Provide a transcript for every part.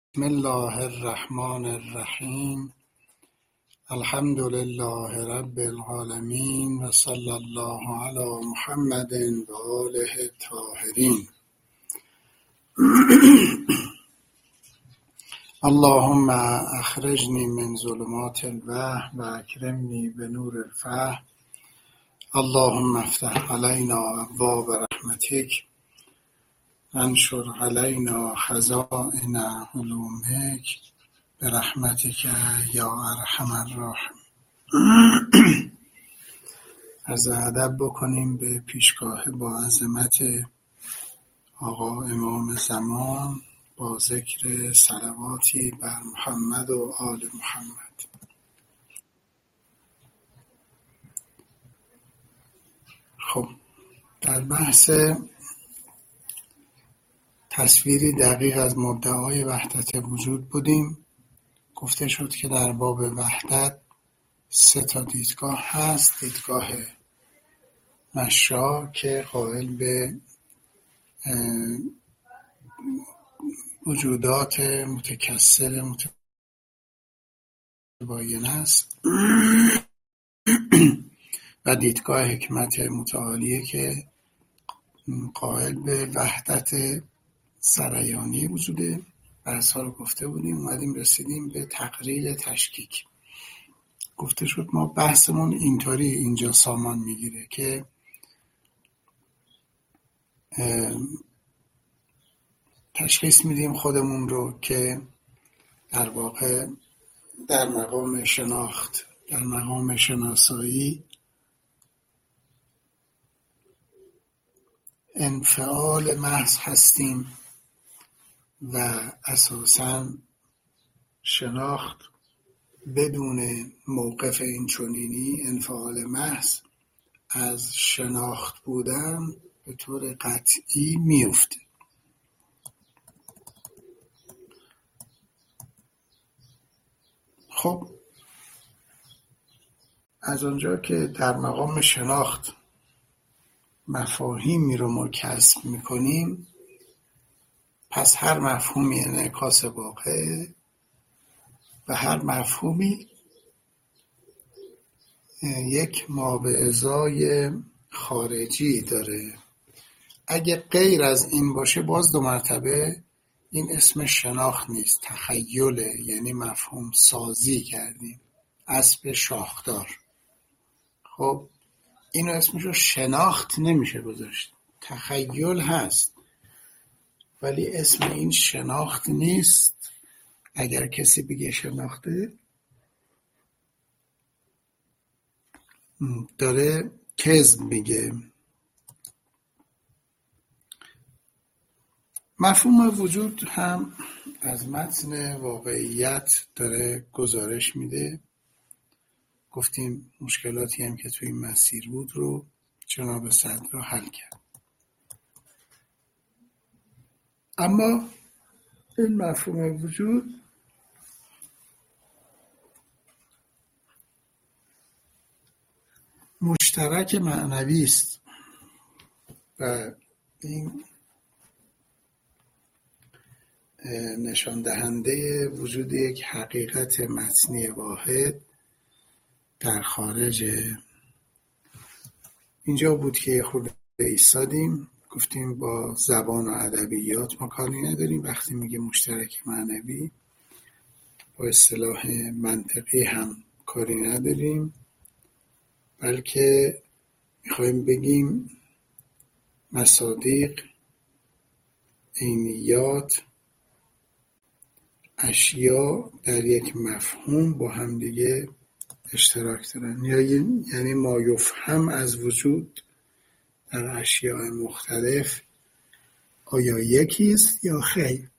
بسم الله الرحمن الرحیم. الحمد لله رب العالمین و صلی الله علی محمد و آله الطاهرین. اللهم اخرجنی من ظلمات الوهم و اکرمنی بنور الفهم. اللهم افتح علینا ابواب رحمتک انشر علینا خزائن علومک برحمتک یا ارحم الراحمین. عرض ادب بکنیم به پیشگاه با عظمت آقا امام زمان با ذکر صلواتی بر محمد و آل محمد. خب، در بحث تصویری دقیق از مدعای وحدت وجود بودیم. گفته شد که در باب وحدت 3 دیدگاه هست. دیدگاه مشاع که قائل به وجودات متکثر متباین است و دیدگاه حکمت متعالیه که قائل به وحدت سریانی وجوده. بحث‌ها رو گفته بودیم، اومدیم رسیدیم به تقریر تشکیک. گفته شد ما بحثمون اینطوری اینجا سامان میگیره که تشخیص میدیم خودمون رو که در واقع در مقام شناخت، در مقام شناسایی انفعال محض هستیم و اساساً شناخت بدون موقف اینچنینی، انفعال محض از شناخت بودن به طور قطعی میفته. خب، از اونجا که در مقام شناخت مفاهیمی رو ما کسب میکنیم، پس هر مفهومی انعکاس واقع و هر مفهومی یک مابعضای خارجی داره. اگه غیر از این باشه باز 2 مرتبه این اسم شناخت نیست، تخیله، یعنی مفهوم سازی کردیم، اسب شاخدار. خب اینو اسمشو شناخت نمیشه گذاشت، تخیل هست ولی اسم این شناخت نیست. اگر کسی بگه شناخته داره کذب میگه. مفهوم وجود هم از متن واقعیت داره گزارش میده. گفتیم مشکلاتی هم که توی این مسیر بود رو جناب صدر حل کرد. اما این مفهوم وجود مشترک معنوی است و این نشان دهنده وجود یک حقیقت متنی واحد در خارج. اینجا بود که خود ایستادیم، گفتیم با زبان و ادبیات ما کاری نداریم. وقتی میگه مشترک معنوی با اصطلاح منطقی هم کاری نداریم، بلکه میخوایم بگیم مصادیق، عینیات، اشیا در یک مفهوم با هم دیگه اشتراک دارن، یعنی ما یفهم از وجود در اشیاء مختلف آیا یکیست یا خیر؟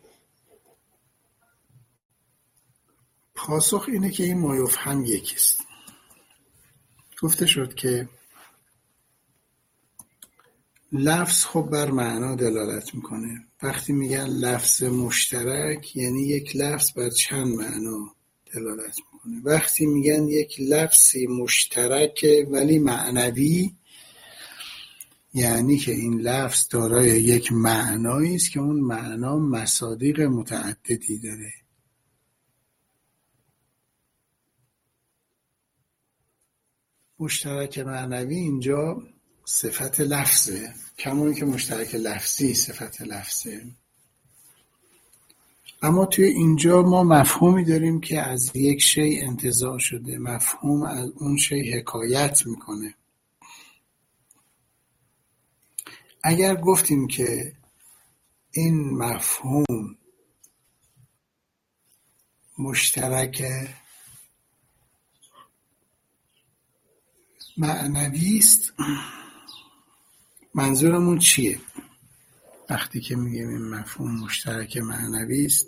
پاسخ اینه که این ما یفهم یکیست. گفته شد که لفظ خب بر معنا دلالت میکنه. وقتی میگن لفظ مشترک یعنی یک لفظ بر چند معنا دلالت میکنه. وقتی میگن یک لفظی مشترک ولی معنوی یعنی که این لفظ دارای یک معنایی است که اون معنا مصادیق متعددی داره. مشترک معنوی اینجا صفت لفظه، کمونی که مشترک لفظی صفت لفظه. اما توی اینجا ما مفهومی داریم که از یک شی انتزاع شده، مفهوم از اون شی حکایت میکنه. اگر گفتیم که این مفهوم مشترک معنوی است، منظورمون چیه؟ وقتی که میگیم این مفهوم مشترک معنوی است،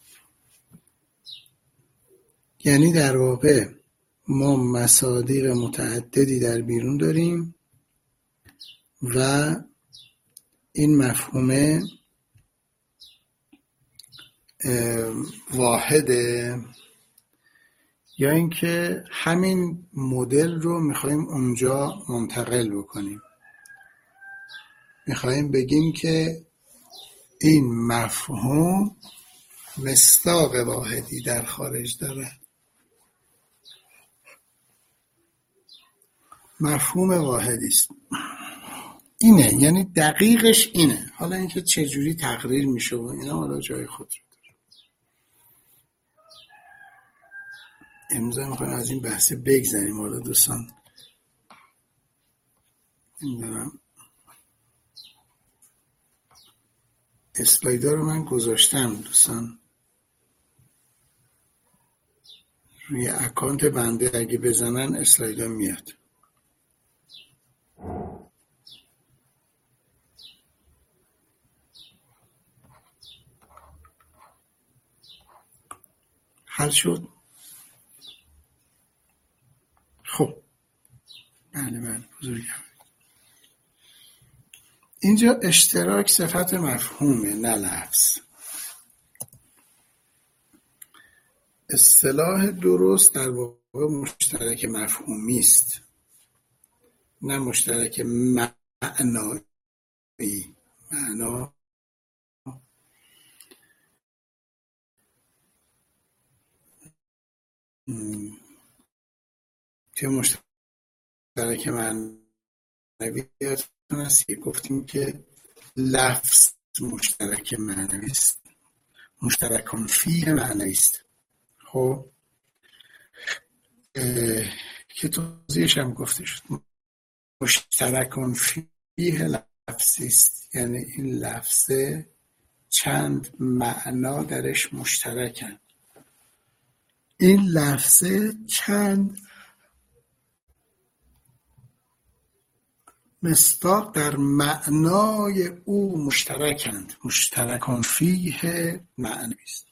یعنی در واقع ما مصادیق متعددی در بیرون داریم و این مفهوم واحده، یا اینکه همین مدل رو میخوایم اونجا منتقل بکنیم. میخوایم بگیم که این مفهوم مصداق واحدی در خارج داره. مفهوم واحدی است. اینه، یعنی دقیقش اینه. حالا اینکه چجوری تقریر میشه و اینا حالا جای خود رو داره. امروز میخوایم از این بحث بگذریم. حالا دوستان نمیدونم اسلایدها رو من گذاشتم دوستان روی اکانت بنده، اگه بزنن اسلایدها میاد. حل شد؟ خب بله بزرگم. اینجا اشتراک صفت مفهومه نه لفظ. اصطلاح درست در واقع مشترک مفهومی است، نه مشترک معنایی. معنا که مشترک معنوی است که گفتیم که لفظ مشترک معنوی است، مشترکان فیه معنوی است. خب که توضیحش هم گفته شد. مشترکان فیه لفظی است، یعنی این لفظه چند معنا درش مشترکن. این لفظه چند مصداق در معنای او مشترکند. مشترکان فیه معنوی است.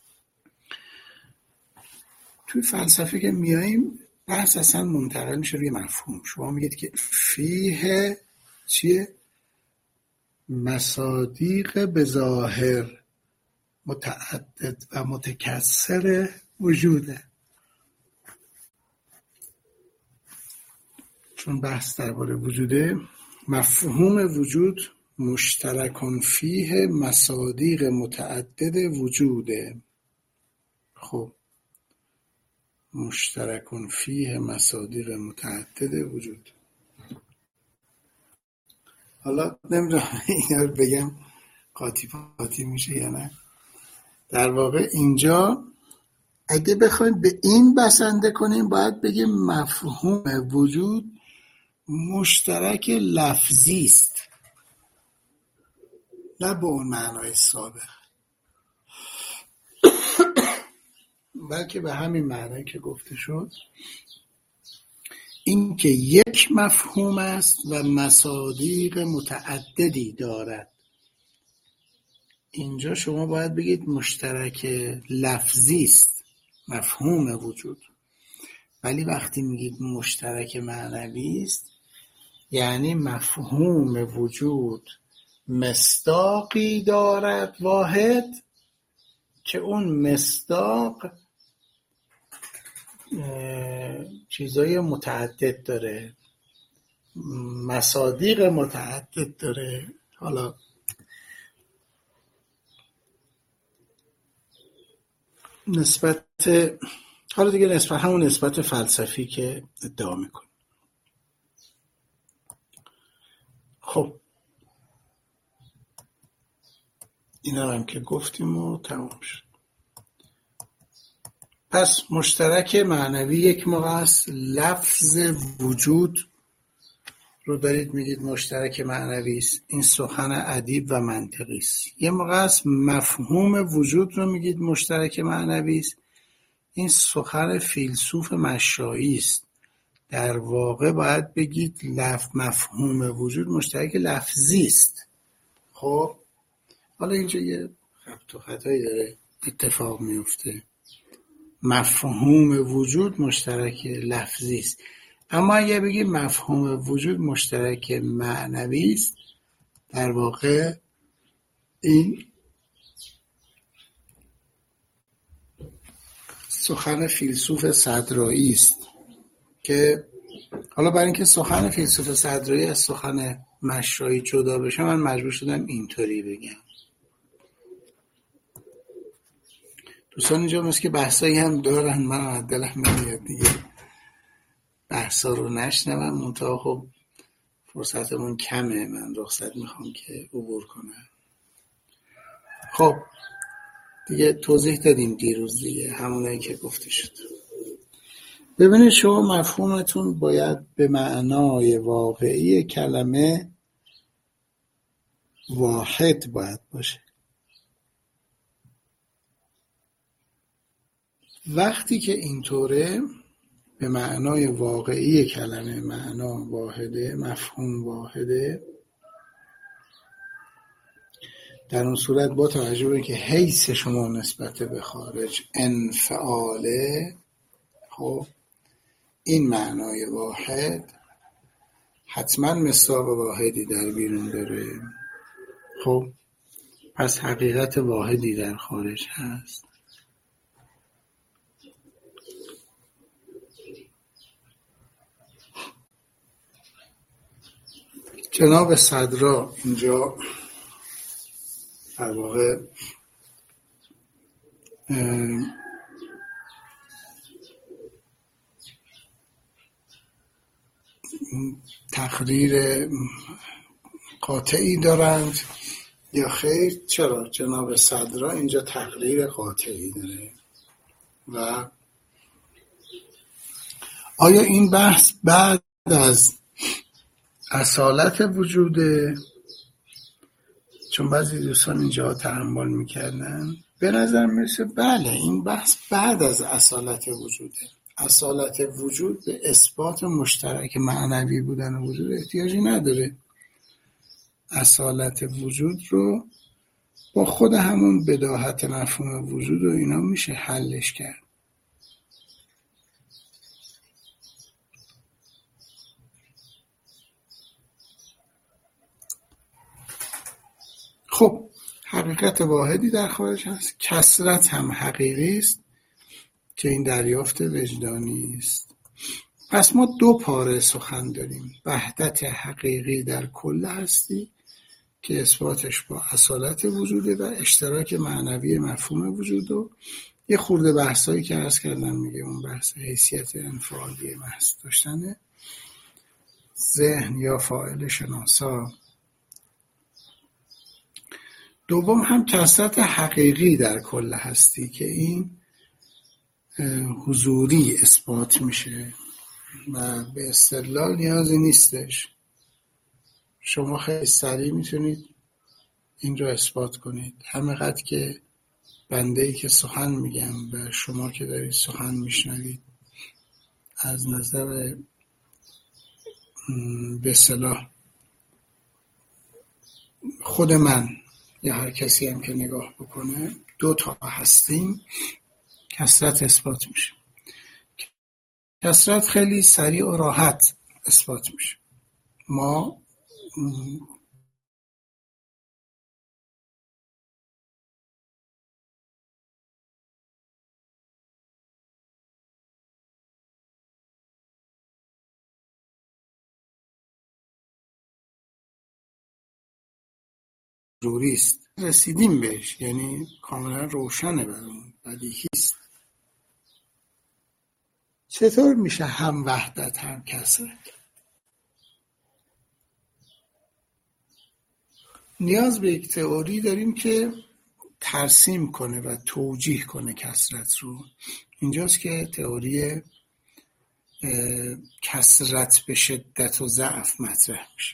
توی فلسفه که میاییم بحث اصلا منتقل میشه روی مفهوم. شما میگید که فیه چیه؟ مصادیق به ظاهر متعدد و متکثر وجوده. چون بحث درباره وجوده، مفهوم وجود مشترکان فیه مصادیق متعدد وجوده. خب مشترکان فیه مصادیق متعدد وجود. حالا نمیدونم اینا رو بگم قاطی پاتی میشه یا نه. در واقع اینجا اگه بخوایم به این بسنده کنیم باید بگیم مفهوم وجود مشترک لفظی است، نه به اون معنای سابق، بلکه به همین معنی که گفته شد، این که یک مفهوم است و مصادیق متعددی دارد. اینجا شما باید بگید مشترک لفظی است مفهوم وجود، ولی وقتی میگید مشترک معنوی است یعنی مفهوم وجود مصداقی دارد واحد که اون مصداق چیزای متعدد داره. مصادیق متعدد داره. حالا نسبت حالا دیگه همون نسبت فلسفی که ادعا میکنه. خب اینا هم که گفتیم و تمام شد. پس مشترک معنوی یک موقع است لفظ وجود رو دارید میگید مشترک معنوی است، این سخن ادیب و منطقی است. یه موقع است مفهوم وجود رو میگید مشترک معنوی است، این سخن فیلسوف مشایی است. در واقع باید بگید مفهوم وجود مشترک لفظی است. خب حالا اینجا یه خبط و خطایی داره اتفاق میفته. مفهوم وجود مشترک لفظی است، اما اگه بگیم مفهوم وجود مشترک معنوی است، در واقع این سخن فیلسوف صدرایی است که حالا برای اینکه سخن فیلسوف صدرایی از سخن مشایی جدا بشه من مجبور شدم اینطوری بگم. دوستان اینجا مثل که بحثایی هم دارن، من از دلم نمیاد دیگه بحثا رو نشنوم، منتها خب فرصتمون کمه، من رخصت میخوام که عبور کنم. خب دیگه توضیح دادیم دیروز دیگه همونایی که گفته شد. ببینید شما مفهومتون باید به معنای واقعی کلمه واحد باید باشه. وقتی که اینطوره به معنای واقعی کلمه معنا واحده، مفهوم واحده، در اون صورت با توجه به که حیث شما نسبت به خارج انفعاله، خب این معنای واحد حتما مصداق واحدی در بیرون داره. خب پس حقیقت واحدی در خارج هست. جناب صدرا اینجا در واقع تقریر قاطعی دارند یا خیر؟ چرا جناب صدرا اینجا تقریر قاطعی داره؟ و آیا این بحث بعد از اصالت وجوده؟ چون بعضی دوستان اینجا تأمل میکردن به نظر میرسه بله این بحث بعد از اصالت وجوده. اصالت وجود به اثبات مشترک معنوی بودن وجود احتیاجی نداره. اصالت وجود رو با خود همون بداهت مفهوم وجود و اینا میشه حلش کرد. خب حقیقت واحدی در خارج هست، کثرت هم حقیقی است که این دریافت وجدانی است. پس ما دو پاره سخن داریم، وحدت حقیقی در کل هستی که اثباتش با اصالت وجوده و اشتراک معنوی مفهوم وجود و یه خورده بحثایی که عرض کردم میگه اون بحث حیثیت انفعالی محض داشتن ذهن یا فاعل شناسا. دوم هم کثرت حقیقی در کل هستی که این حضوری اثبات میشه و به استدلال نیازی نیستش. شما خیلی سریع میتونید این رو اثبات کنید. همینقدر که بنده‌ای که سخن میگم و شما که دارید سخن میشنوید از نظر به اصطلاح خود من یا هر کسی هم که نگاه بکنه دو تا هستیم، کثرت اثبات میشه. کثرت خیلی سریع و راحت اثبات میشه. ما ضروری است، رسیدیم بهش، یعنی کاملا روشنه برامون، بدیهی است. چطور میشه هم وحدت هم کثرت؟ نیاز به یک تئوری داریم که ترسیم کنه و توجیه کنه کثرت رو. اینجاست که تئوری کثرت به شدت و ضعف مطرح میشه.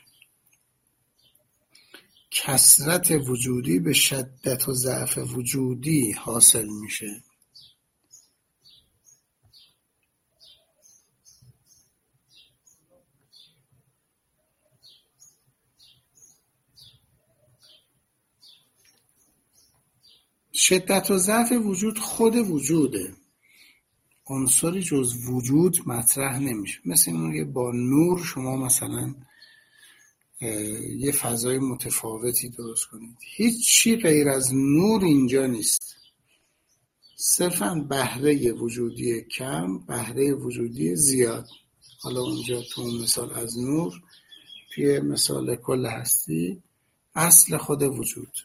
کثرت وجودی به شدت و ضعف وجودی حاصل میشه. شدت و ضعف وجود خود وجوده، عنصری جز وجود مطرح نمیشه. مثل اینکه با نور شما مثلا یه فضای متفاوتی درست کنید، هیچی غیر از نور اینجا نیست، صرفاً بهره وجودی کم، بهره وجودی زیاد. حالا اونجا تو مثال از نور، توی مثال کل هستی اصل خود وجود.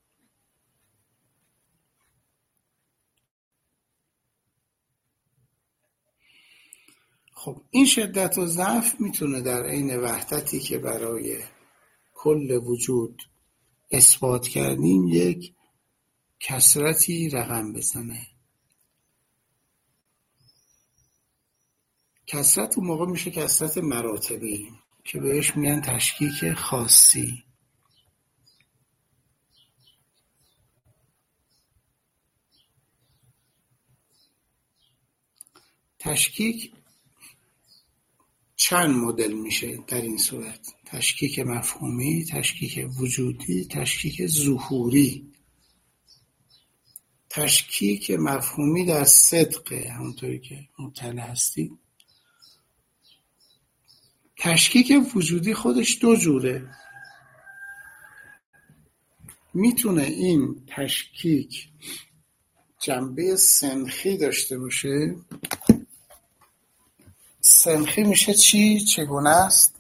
خب این شدت و ضعف میتونه در عین وحدتی که برای کل وجود اثبات کردیم یک کثرتی رقم بزنه. کثرت اون موقع میشه کثرت مراتبی که بهش میگن تشکیک خاصی. تشکیک چند مدل میشه در این صورت: تشکیک مفهومی، تشکیک وجودی، تشکیک ظهوری. تشکیک مفهومی در صدقه، همونطوری که مطلع هستید. تشکیک وجودی خودش دو جوره. میتونه این تشکیک جنبه سنخی داشته باشه. سنخی میشه چی؟ چگونه است؟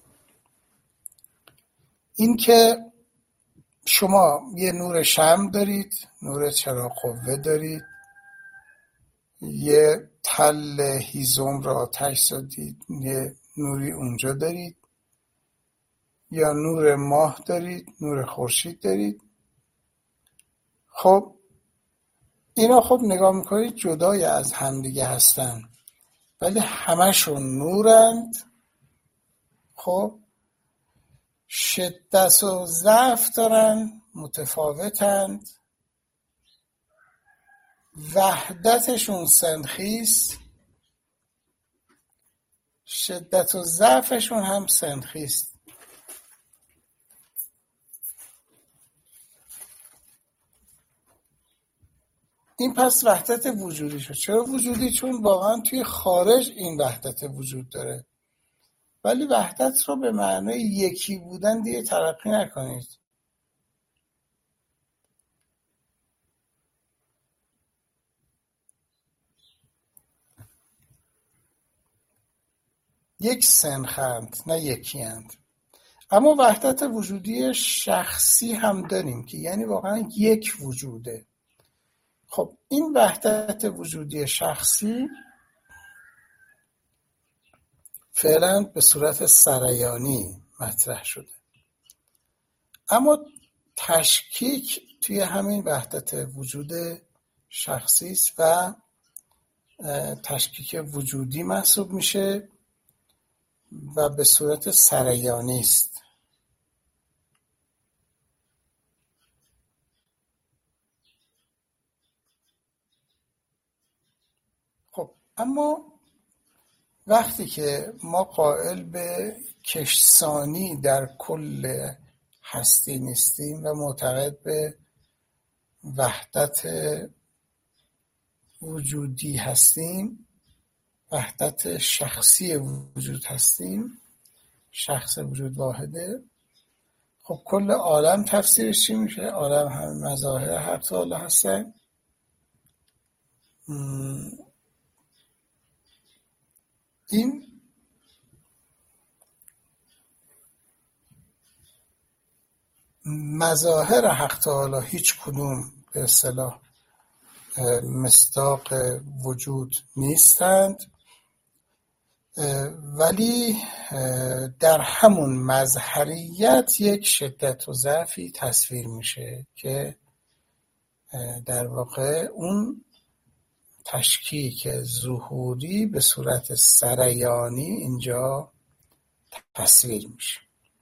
این که شما یه نور شمع دارید، نور چراغ قوه دارید، یه تل هیزم را آتش زدید، یه نوری اونجا دارید، یا نور ماه دارید، نور خورشید دارید. خب اینا خب نگاه میکنید جدای از همدیگه هستن، ولی همشون نورند. خب شدت و ضعف دارن، متفاوتند، وحدتشون سنخیست، شدت و ضعفشون هم سنخیست. این پس وحدت وجودی شد. چرا وجودی؟ چون واقعا توی خارج این وحدت وجود داره، ولی وحدت رو به معنای یکی بودن دیگه تلقی نکنید. یک سنخند، نه یکی اند. اما وحدت وجودی شخصی هم داریم که یعنی واقعا یک وجوده. خب این وحدت وجودی شخصی فعلا به صورت سریانی مطرح شده، اما تشکیک توی همین وحدت وجود شخصی است و تشکیک وجودی محسوب میشه و به صورت سریانی است. خب اما وقتی که ما قائل به کشسانی در کل هستی نیستیم و معتقد به وحدت وجودی هستیم، وحدت شخصی وجود هستیم، شخص وجود واحده، خب کل عالم تفسیرش چی میشه؟ عالم همه مظاهر حق تعالی هستن. این مظاهر حق تعالی هیچ کدوم به اصطلاح مصداق وجود نیستند، ولی در همون مظهریت یک شدت و ضعفی تصویر میشه که در واقع اون تشکیک ظهوری به صورت سریانی اینجا تصویر میشه.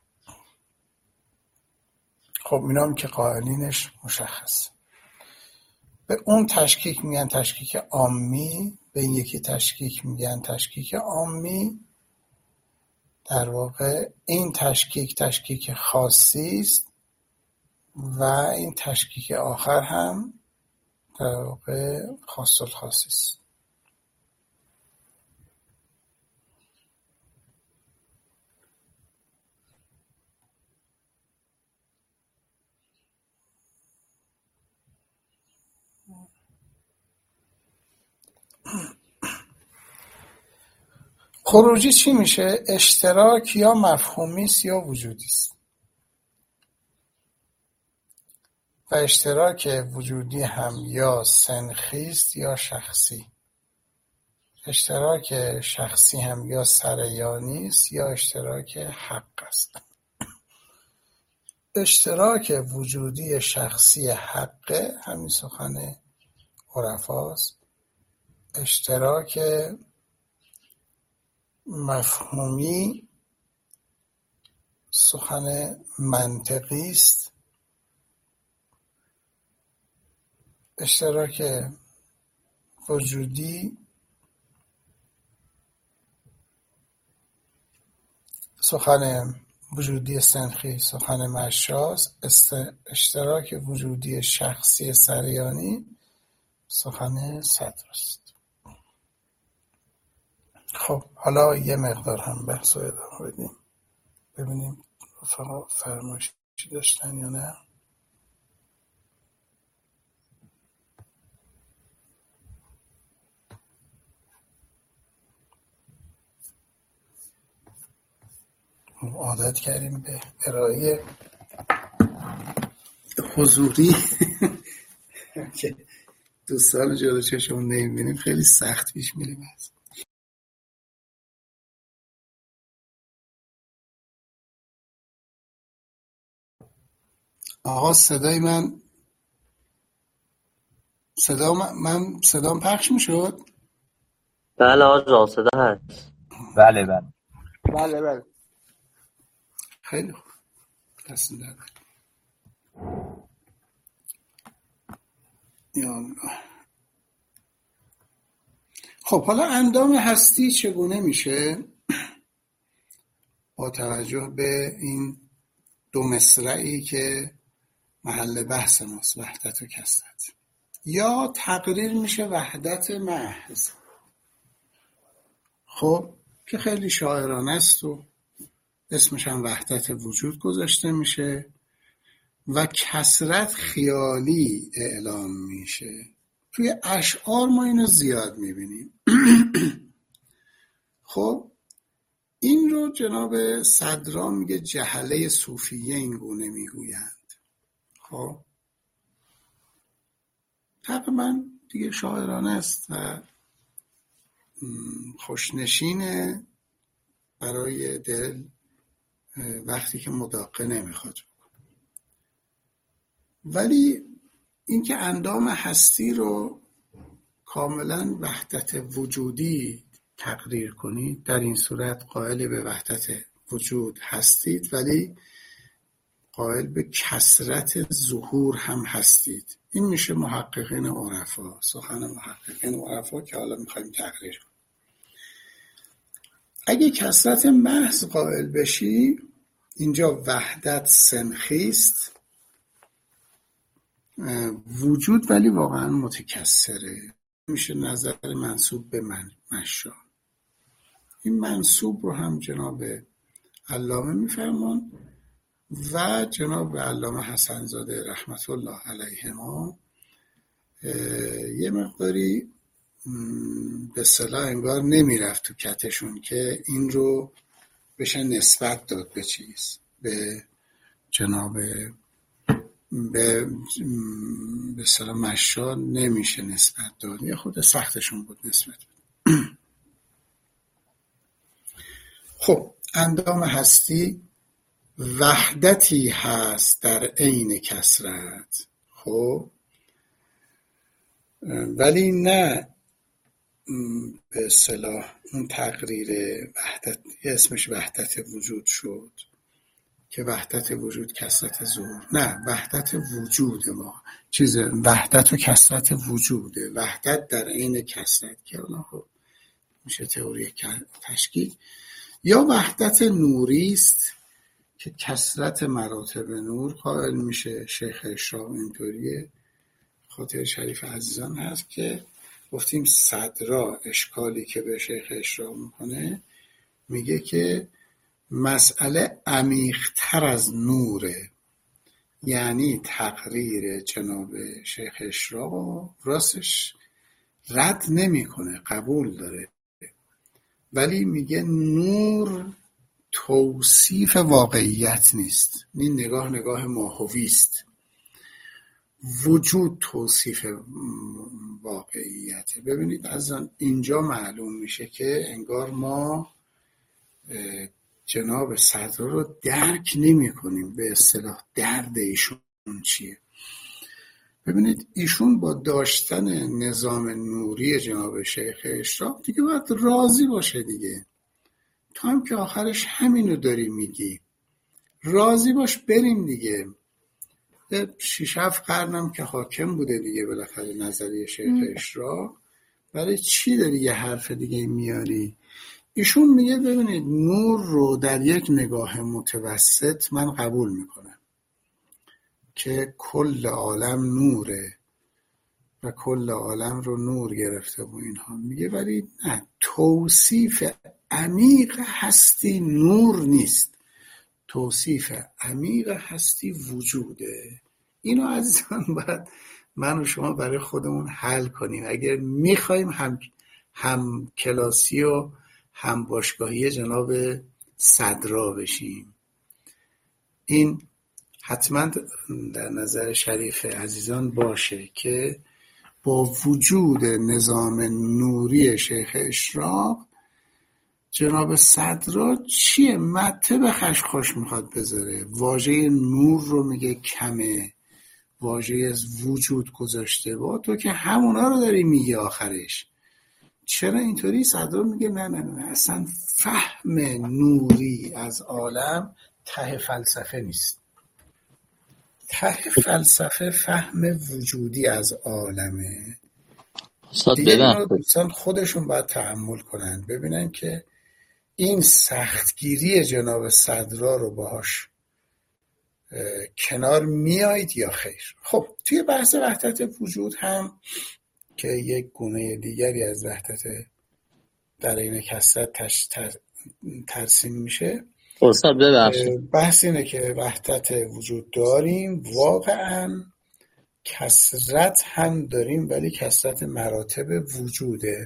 خب اینا هم که قائلینش مشخص. به اون تشکیک میگن تشکیک عامی، به این یکی تشکیک میگن تشکیک عامی. در واقع این تشکیک خاصی است و این تشکیک آخر هم در واقع خاص الخاصی است. خروجی چی میشه؟ اشتراک یا مفهومی است یا وجودی است. و اشتراک وجودی هم یا سنخی است یا شخصی. اشتراک شخصی هم یا سریانی است یا اشتراک حق است. اشتراک وجودی شخصی حقه، همین سخن عرفاست. اشتراک مفهومی سخن منطقی است. اشتراک وجودی سخن وجودی سنخی سخن مشاست. اشتراک وجودی شخصی سریانی سخن صدر است. خب حالا یه مقدار هم بحث رو ادامه بدیم، ببینیم رفقا فرمایشی داشتن یا نه. عادت کردیم به ارائه حضوری که 2 سال جلو چشمون نمیبینیم، خیلی سخت پیش میریم. آقا صدای من صدام پخش میشد؟ بله آقا صدا هست. بله خیلی خوب. دست درد. یا الله. خب حالا اندام هستی چگونه میشه با توجه به این 2 مصرعی که محل بحث ماست، وحدت و کثرت؟ یا تقریر میشه وحدت محض، خب که خیلی شاعرانه است و اسمش هم وحدت وجود گذاشته میشه و کثرت خیالی اعلام میشه. توی اشعار ما اینو زیاد میبینیم. خب این رو جناب صدرا میگه جهله صوفیه این گونه میگویند. خب تقریبا دیگه شاعرانه است و خوشنشینه برای دل وقتی که مداقه نمیخواد. ولی اینکه اندام هستی رو کاملا وحدت وجودی تقریر کنید، در این صورت قائل به وحدت وجود هستید ولی قائل به کثرت ظهور هم هستید. این میشه محققین عرفا، سخن محققین عرفا که حالا میخوایم تقریر کنیم. اگه کثرت محض قائل بشی، اینجا وحدت سنخی است، وجود ولی واقعا متکثره، میشه نظر منسوب به مشا. این منسوب رو هم جناب علامه میفرمان و جناب علامه حسن‌زاده رحمت الله علیهما یه مقداری به اصطلاح انگار نمیرفت تو کتشون که این رو بشه نسبت داد به چیز، به جناب به سلام مشا نمیشه نسبت داد، یه خود سختشون بود نسبت. خب اندام هستی وحدتی هست در عین کثرت، خب ولی نه به اصطلاح اون تقریر وحدت اسمش وحدت وجود شد که وحدت وجود کثرت ظهور، نه وحدت وجود ما وحدت و کثرت وجوده، وحدت در عین کثرت که الان خب میشه تئوری تشکیل، یا وحدت نوری است که کثرت مراتب نور قائل میشه. شیخ اشراق اینطوریه، خاطر شریف عزیزان هست که گفتیم صدرا اشکالی که به شیخ اشراق میکنه، میگه که مسئله عمیق‌تر از نوره، یعنی تقریر جناب شیخ اشراق راستش رد نمیکنه، قبول داره، ولی میگه نور توصیف واقعیت نیست، این نگاه ماهوی است، وجود توصیف واقعیته. ببینید از اینجا معلوم میشه که انگار ما جناب صدرا رو درک نمی کنیم، به اصطلاح درد ایشون چیه. ببینید ایشون با داشتن نظام نوری جناب شیخ اشراق دیگه باید راضی باشه دیگه، تو هم که آخرش همینو داری میگی، راضی باش بریم دیگه. 6-7 قرنم که حاکم بوده دیگه بالاخره نظریه شیخ اشراق، برای چی داری یه حرف دیگه میاری؟ ایشون میگه ببینید نور رو در یک نگاه متوسط من قبول میکنم که کل عالم نوره و کل عالم رو نور گرفته و اینها، میگه ولی نه، توصیف عمیق هستی نور نیست، توصیف عمیق هستی وجوده. اینو عزیزان باید من و شما برای خودمون حل کنیم اگر میخوایم هم کلاسی و هم باشگاهی جناب صدرا بشیم. این حتما در نظر شریف عزیزان باشه که با وجود نظام نوری شیخ اشراق جناب صدرا چیه مته به خشخاش میخواد بذاره، واژه نور رو میگه کمه، واژه از وجود گذاشته، با تو که همونا رو داری میگه آخرش. چرا اینطوری؟ صدرا میگه نه اصلا فهم نوری از عالم ته فلسفه نیست، ته فلسفه فهم وجودی از عالمه. دیگه اینو دوستان خودشون باید تأمل کنن ببینن که این سختگیری جناب صدرا رو باهاش کنار میایید یا خیر. خب توی بحث وحدت وجود هم که یک گونه دیگری از وحدت در این کثرت ترسیم میشه، بحث اینه که وحدت وجود داریم، واقعا کثرت هم داریم ولی کثرت مراتب وجوده.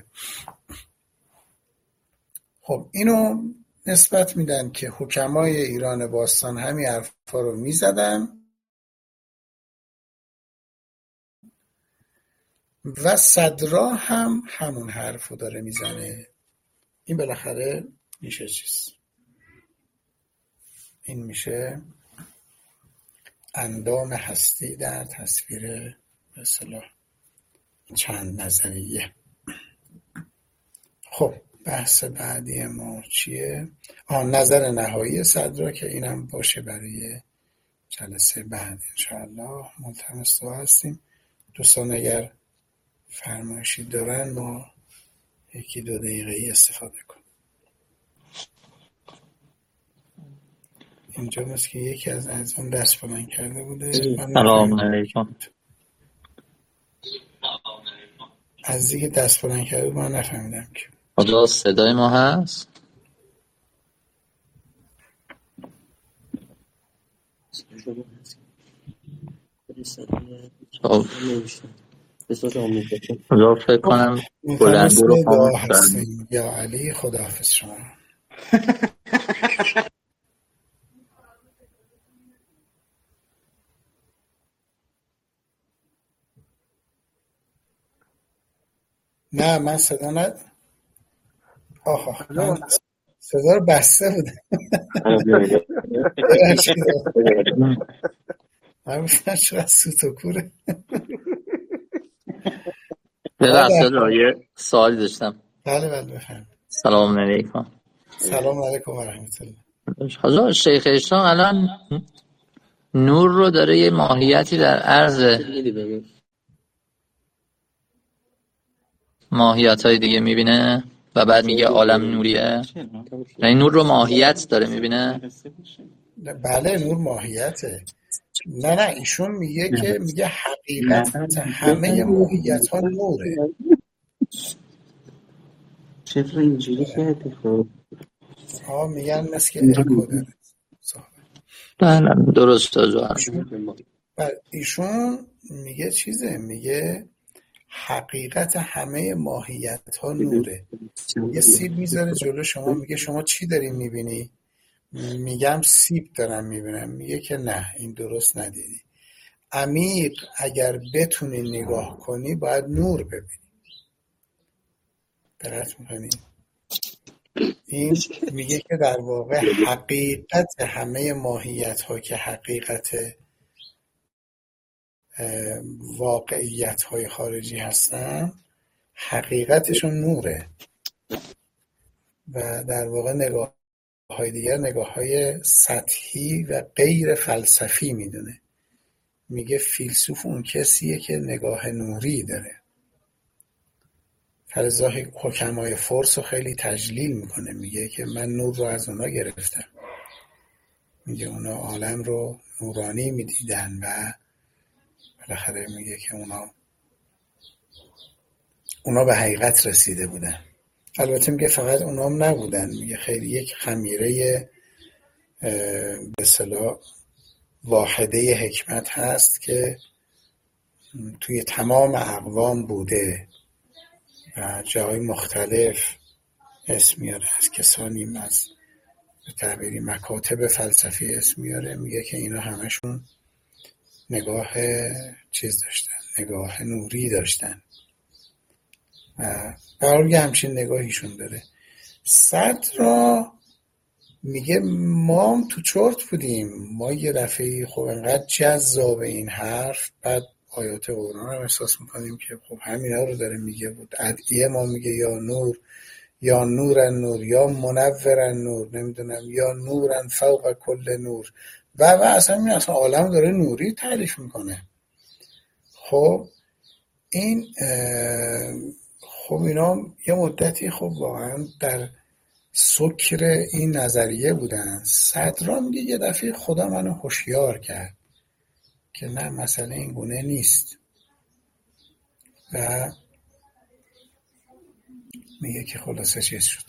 خب اینو نسبت میدن که حکمای ایران باستان همین حرفا رو میزدن و صدرا هم همون حرف رو داره میزنه. این بالاخره میشه چیز، این میشه اندام هستی در تصویر به اصطلاح چند نظریه. خب بحث بعدی ما چیه؟ نظر نهایی صدرا که اینم باشه برای جلسه بعد انشاءالله. ملتمس دعا هستیم. دوستان اگر فرمایشی دارن ما 1-2 دقیقه استفاده کنیم. اینجا مثل که یکی از عزیزان دست بلند کرده بوده. سلام علیکم. عزیزی که دست بلند کرده من نفهمیدم که آجا صدای ما هست؟ آجا فکر کنم بلند رو دعا هستیم. یا علی خداحافظ شما. نه من صدا من صدا رو بسته بودم. من بودم چرا سوت و کوره. یه سوالی داشتم. بله بفهم. سلام علیکم. سلام علیکم و رحمت الله. حضرت شیخ اسلام الان نور رو داره یه ماهیتی در عرض ماهیت‌های دیگه میبینه و بعد میگه عالم نوریه. یعنی نور رو ماهیت داره میبینه؟ بله نور ماهیته. نه ایشون میگه حقیقت همه ماهیت ها نوره. چطور اینجوری کردی؟ خب میگن مثل که اکو داره. بله درست. ایشون میگه حقیقت همه ماهیت ها نوره. یه سیب میذاره جلو شما، میگه شما چی داری میبینی؟ میگم سیب دارم میبینم. میگه که نه این درست ندیدی. عمیق اگر بتونی نگاه کنی باید نور ببینی. درست میکنی؟ این میگه که در واقع حقیقت همه ماهیت ها که حقیقت واقعیت های خارجی هستن حقیقتشون نوره و در واقع نگاه های دیگر نگاه های سطحی و غیر فلسفی میدونه. میگه فیلسوف اون کسیه که نگاه نوری داره. فلزا حکمای فرس رو خیلی تجلیل میکنه، میگه که من نور رو از اونا گرفتم. میگه اونا عالم رو نورانی میدیدن و بالاخره میگه که اونا به حقیقت رسیده بودن. البته میگه فقط اونا هم نبودن، میگه خیلی یک خمیره به اصطلاح واحده حکمت هست که توی تمام اقوام بوده و جای مختلف اسم میاره. از کسانی از به تعبیری مکاتب فلسفی اسم میاره. میگه که اینا همشون نگاه چیز داشتن، نگاه نوری داشتن و برای همچین نگاهیشون داره. صدر میگه ما هم تو چرت بودیم. ما یه دفعه خب انقدر جذاب این حرف، بعد آیات قرآن هم احساس میکنیم که خب همینا رو داره میگه. بود ادعیه ما میگه یا نور یا نورن نور یا منورن نور، نمیدونم یا نورن فوق کل نور و اصلا عالم داره نوری تعریف میکنه. خب این خب اینا یه مدتی خب واقعا در سکر این نظریه بودن. صدرا میگه یه دفعه خدا منو هوشیار کرد که نه مسئله این گونه نیست و میگه که خلاصه چیز شد.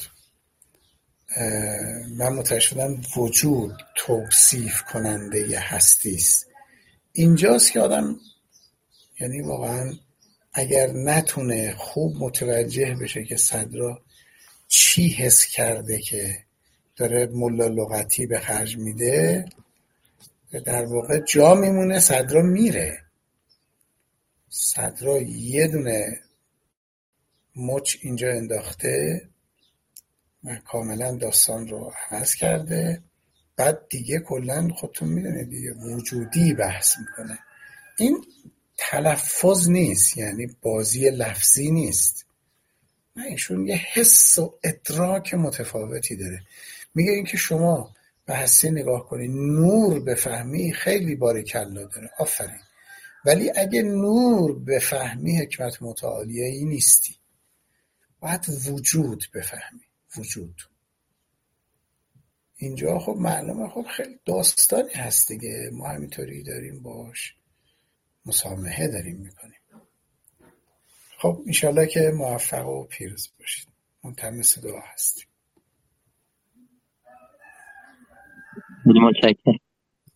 من متوجه شدم وجود توصیف کننده ی هستی است. اینجاست که آدم یعنی واقعا اگر نتونه خوب متوجه بشه که صدرا چی حس کرده که داره ملا لغتی به خرج میده، در واقع جا میمونه. صدرا میره. صدرا یه دونه مچ اینجا انداخته و کاملا داستان رو عوض کرده. بعد دیگه کلن خودتون میدونه دیگه وجودی بحث میکنه. این تلفظ نیست، یعنی بازی لفظی نیست. نه ایشون یه حس و ادراک متفاوتی داره. میگه این که شما به هستی نگاه کنی نور بفهمی خیلی باریکلا داره، آفرین. ولی اگه نور بفهمی حکمت متعالیه ای نیستی. باید وجود بفهمی. وجود اینجا خب معلومه خب خیلی داستانی هست دیگه. ما همینطوری داریم باش مسامحه داریم میکنیم. خب انشالله که موفق و پیروز باشید. ملتمس دعا هستیم. متشکرم.